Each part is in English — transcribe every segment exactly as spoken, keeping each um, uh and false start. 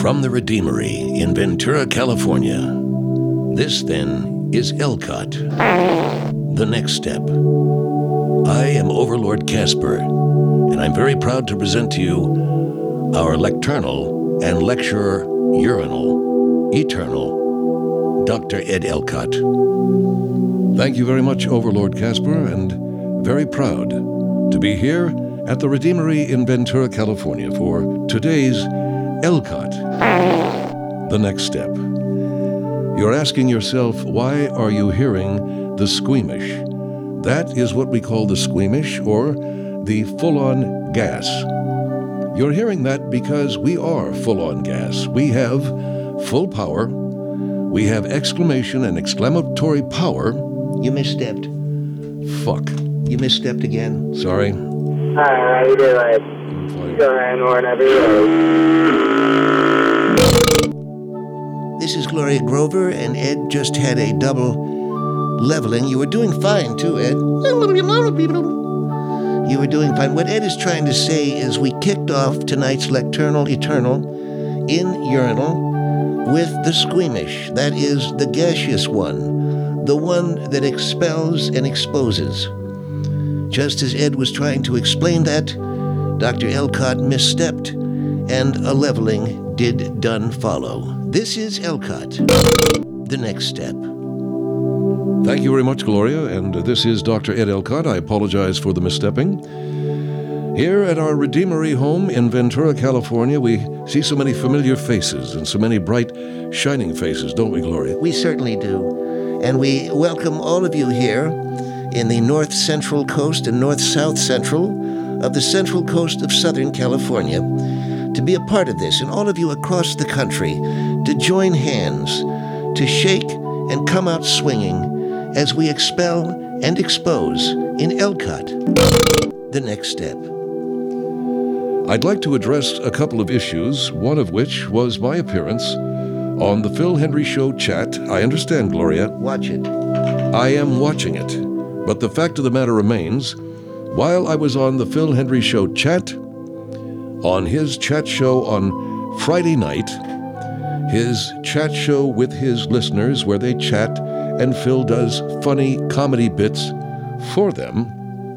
From the Redeemery in Ventura, California, this then is Elcott, The Next Step. I am Overlord Casper, and I'm very proud to present to you our lecternal and lecturer urinal, eternal, Doctor Ed Elcott. Thank you very much, Overlord Casper, and very proud to be here at the Redeemery in Ventura, California for today's Elcott, The Next Step. You're asking yourself, why are you hearing the squeamish? That is what we call the squeamish, or the full-on gas. You're hearing that because we are full-on gas. We have full power. We have exclamation and exclamatory power. You misstepped. Fuck. You misstepped again. Sorry. Hi, how you doing? Go ahead, whenever you're ready. This is Gloria Grover, and Ed just had a double leveling. You were doing fine, too, Ed. You were doing fine. What Ed is trying to say is we kicked off tonight's Lecternal Eternal in Urinal with the squeamish. That is the gaseous one, the one that expels and exposes. Just as Ed was trying to explain that, Doctor Elcott misstepped, and a leveling did done follow. This is Elcott, The Next Step. Thank you very much, Gloria, and this is Doctor Ed Elcott. I apologize for the misstepping. Here at our Redeemery home in Ventura, California, we see so many familiar faces and so many bright, shining faces, don't we, Gloria? We certainly do. And we welcome all of you here in the north central coast and north south central of the central coast of Southern California to be a part of this, and all of you across the country to join hands, to shake and come out swinging as we expel and expose in Elcott, The Next Step. I'd like to address a couple of issues, one of which was my appearance on the Phil Hendrie Show chat. I understand, Gloria. Watch it. I am watching it. But the fact of the matter remains, while I was on the Phil Hendrie Show chat, on his chat show on Friday night, his chat show with his listeners where they chat and Phil does funny comedy bits for them,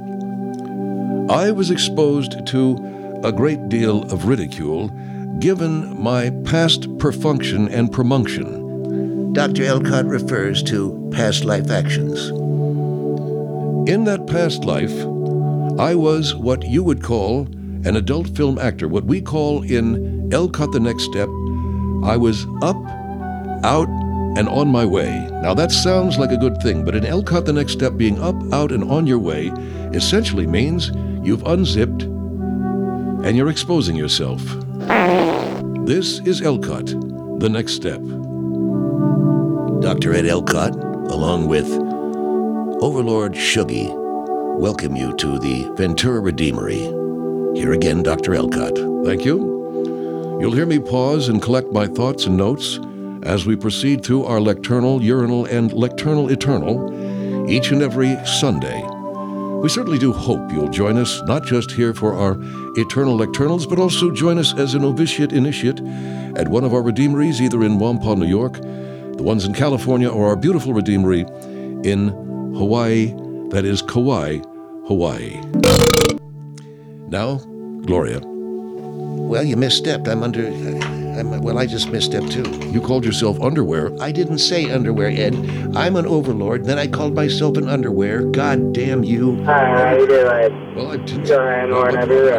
I was exposed to a great deal of ridicule given my past perfunction and promunction. Doctor Elcott refers to past life actions. In that past life, I was what you would call an adult film actor. What we call in Elcott, The Next Step, I was up, out, and on my way. Now that sounds like a good thing, but in Elcott, The Next Step, being up, out, and on your way essentially means you've unzipped and you're exposing yourself. This is Elcott, The Next Step. Doctor Ed Elcott, along with Overlord Shuggy, welcome you to the Ventura Redeemery. Here again, Doctor Elcott. Thank you. You'll hear me pause and collect my thoughts and notes as we proceed through our lecternal, urinal, and lecternal eternal each and every Sunday. We certainly do hope you'll join us, not just here for our eternal lecternals, but also join us as a novitiate initiate at one of our Redeemeries, either in Wampum, New York, the ones in California, or our beautiful Redeemery in Hawaii, that is Kauai, Hawaii. Now, Gloria. Well, you misstepped. I'm under... I'm, well, I just misstepped, too. You called yourself underwear. I didn't say underwear, Ed. I'm an overlord, then I called myself an underwear. God damn you. Hi, how you doing? Well, I didn't... Go ahead, whenever you're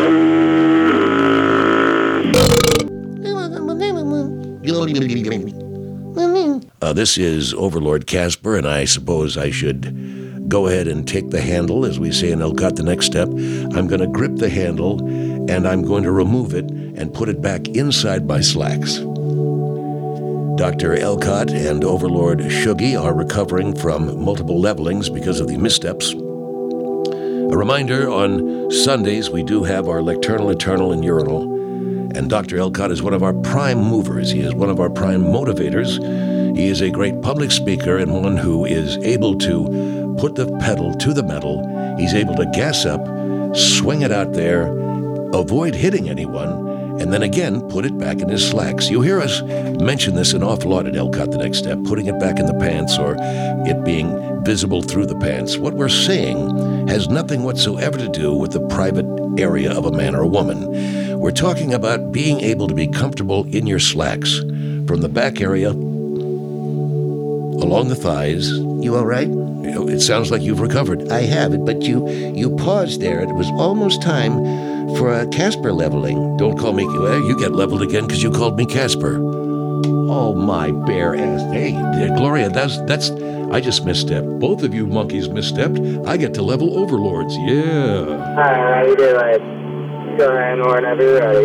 ready. Uh, this is Overlord Casper, and I suppose I should go ahead and take the handle, as we say in Elcott, The Next Step. I'm going to grip the handle, and I'm going to remove it and put it back inside my slacks. Doctor Elcott and Overlord Shuggy are recovering from multiple levelings because of the missteps. A reminder, on Sundays we do have our Lecternal Eternal and Urinal, and Doctor Elcott is one of our prime movers. He is one of our prime motivators. He is a great public speaker and one who is able to put the pedal to the metal. He's able to gas up, swing it out there, avoid hitting anyone, and then again put it back in his slacks. You hear us mention this an awful lot at Elcott The Next Step, putting it back in the pants or it being visible through the pants. What we're saying has nothing whatsoever to do with the private area of a man or a woman. We're talking about being able to be comfortable in your slacks from the back area along the thighs. You all right? You know, it sounds like you've recovered. I have it, but you you paused there. It was almost time for a Casper leveling. Don't call me, well, you get leveled again because you called me Casper. Oh, my bare ass. Hey, Gloria, that's, that's, I just misstepped. Both of you monkeys misstepped. I get to level overlords. Yeah. Hi, how you doing? Go ahead, Norton, whenever you're ready.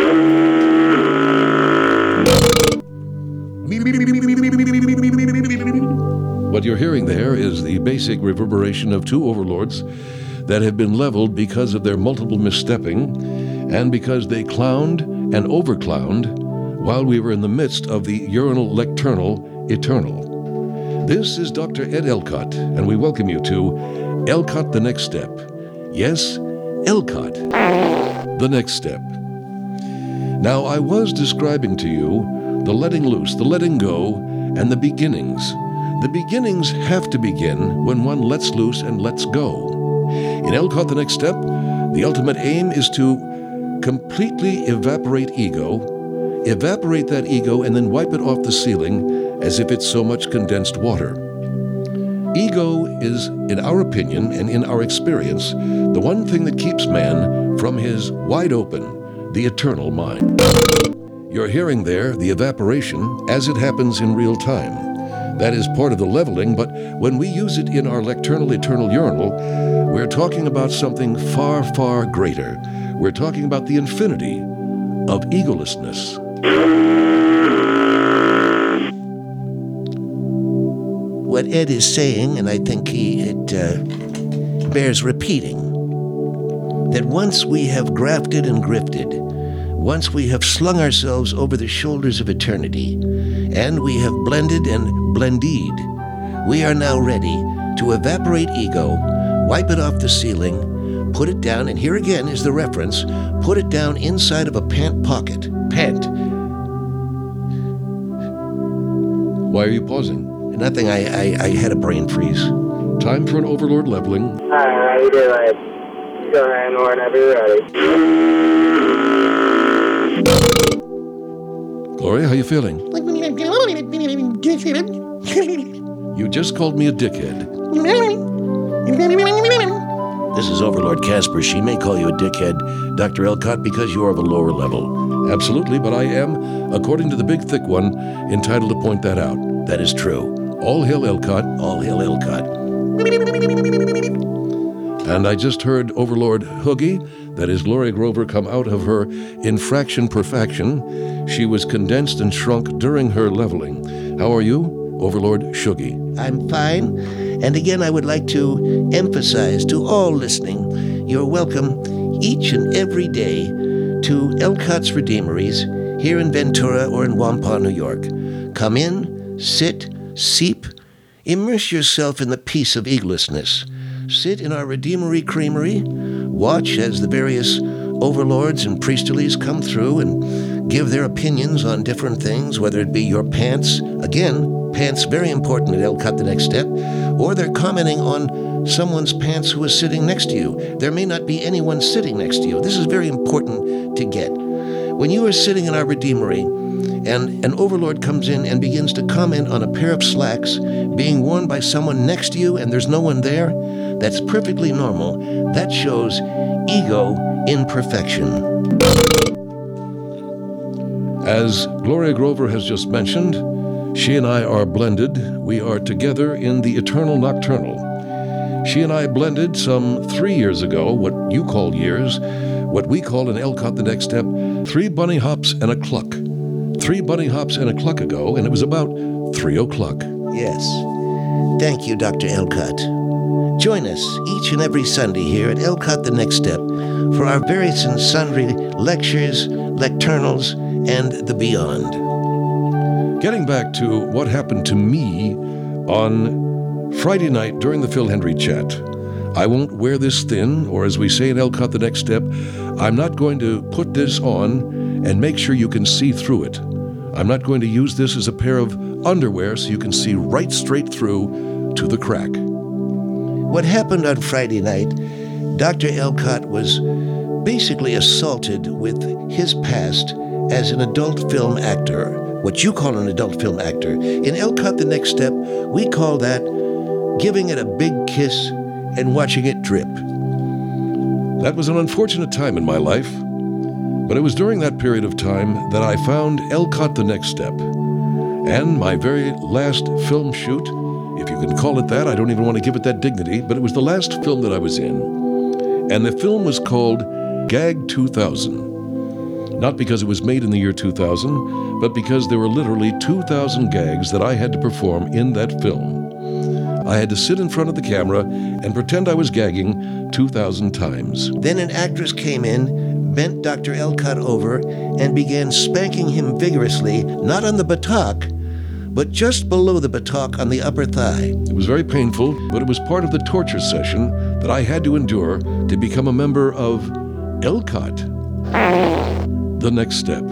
What you're hearing there is the basic reverberation of two overlords that have been leveled because of their multiple misstepping and because they clowned and overclowned while we were in the midst of the urinal lecturnal eternal. This is Doctor Ed Elcott, and we welcome you to Elcott The Next Step. Yes, Elcott The Next Step. Now, I was describing to you the letting loose, the letting go, and the beginnings. The beginnings have to begin when one lets loose and lets go. In Elcott The Next Step, the ultimate aim is to completely evaporate ego, evaporate that ego, and then wipe it off the ceiling as if it's so much condensed water. Ego is, in our opinion and in our experience, the one thing that keeps man from his wide open, the eternal mind. You're hearing there the evaporation as it happens in real time. That is part of the leveling, but when we use it in our lecturnal eternal urinal, we're talking about something far, far greater. We're talking about the infinity of egolessness. What Ed is saying, and I think he it uh, bears repeating, that once we have grafted and grifted, once we have slung ourselves over the shoulders of eternity, and we have blended and blended, we are now ready to evaporate ego, wipe it off the ceiling, put it down, and here again is the reference, put it down inside of a pant pocket. Pant. Why are you pausing? Nothing, I, I, I had a brain freeze. Time for an overlord leveling. Hi, how you doing? Go ahead, Norton, whenever you're ready. Gloria, how you feeling? You just called me a dickhead. This is Overlord Casper. She may call you a dickhead, Doctor Elcott, because you are of a lower level. Absolutely, but I am, according to the big thick one, entitled to point that out. That is true. All hail Elcott. All hail Elcott. And I just heard Overlord Hoogie, that is Gloria Grover, come out of her infraction perfection. She was condensed and shrunk during her leveling. How are you, Overlord Shuggy? I'm fine. And again, I would like to emphasize to all listening, you're welcome each and every day to Elcott's Redeemeries here in Ventura or in Wampah, New York. Come in, sit, seep, immerse yourself in the peace of egolessness. Sit in our Redeemery Creamery, watch as the various overlords and priestlies come through and give their opinions on different things, whether it be your pants, again, pants very important at Elcott The Next Step, or they're commenting on someone's pants who is sitting next to you. There may not be anyone sitting next to you. This is very important to get. When you are sitting in our Redeemery, and an overlord comes in and begins to comment on a pair of slacks being worn by someone next to you and there's no one there, that's perfectly normal. That shows ego imperfection. As Gloria Grover has just mentioned, she and I are blended. We are together in the eternal nocturnal. She and I blended some three years ago, what you call years, what we call in Elcott The Next Step, three bunny hops and a cluck. Three bunny hops and a cluck ago, and it was about three o'clock. Yes. Thank you, Doctor Elcott. Join us each and every Sunday here at Elcott The Next Step for our various and sundry lectures, lecturnals, and the beyond. Getting back to what happened to me on Friday night during the Phil Hendry chat, I won't wear this thin, or as we say in Elcott The Next Step, I'm not going to put this on and make sure you can see through it. I'm not going to use this as a pair of underwear so you can see right straight through to the crack. What happened on Friday night, Doctor Elcott was basically assaulted with his past as an adult film actor, what you call an adult film actor. In Elcott The Next Step, we call that giving it a big kiss and watching it drip. That was an unfortunate time in my life, but it was during that period of time that I found Elcott The Next Step. And my very last film shoot, if you can call it that, I don't even want to give it that dignity, but it was the last film that I was in. And the film was called Gag two thousand. Not because it was made in the year two thousand, but because there were literally two thousand gags that I had to perform in that film. I had to sit in front of the camera and pretend I was gagging two thousand times. Then an actress came in, bent Doctor Elcott over, and began spanking him vigorously, not on the buttock, but just below the buttock on the upper thigh. It was very painful, but it was part of the torture session that I had to endure to become a member of Elcott The Next Step.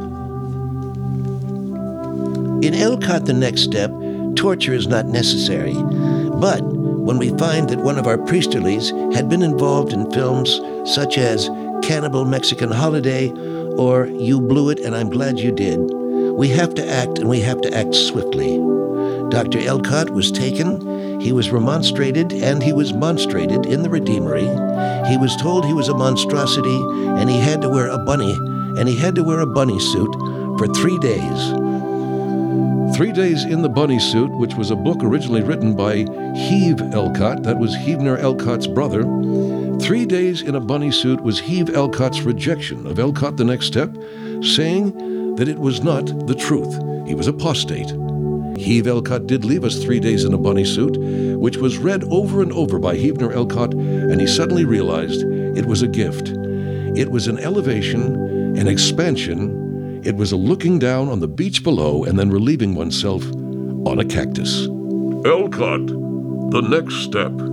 In Elcott The Next Step, torture is not necessary. But when we find that one of our priesterlies had been involved in films such as Cannibal Mexican Holiday or You Blew It and I'm Glad You Did, we have to act, and we have to act swiftly. Doctor Elcott was taken, he was remonstrated, and he was monstrated in the Redeemery. He was told he was a monstrosity, and he had to wear a bunny, and he had to wear a bunny suit for three days. Three Days in the Bunny Suit, which was a book originally written by Heave Elcott, that was Heavener Elcott's brother. Three Days in a Bunny Suit was Heave Elcott's rejection of Elcott The Next Step, saying that it was not the truth. He was apostate. Heave Elcott did leave us Three Days in a Bunny Suit, which was read over and over by Heavener Elcott, and he suddenly realized it was a gift. It was an elevation, an expansion. It was a looking down on the beach below and then relieving oneself on a cactus. Elcott, The Next Step.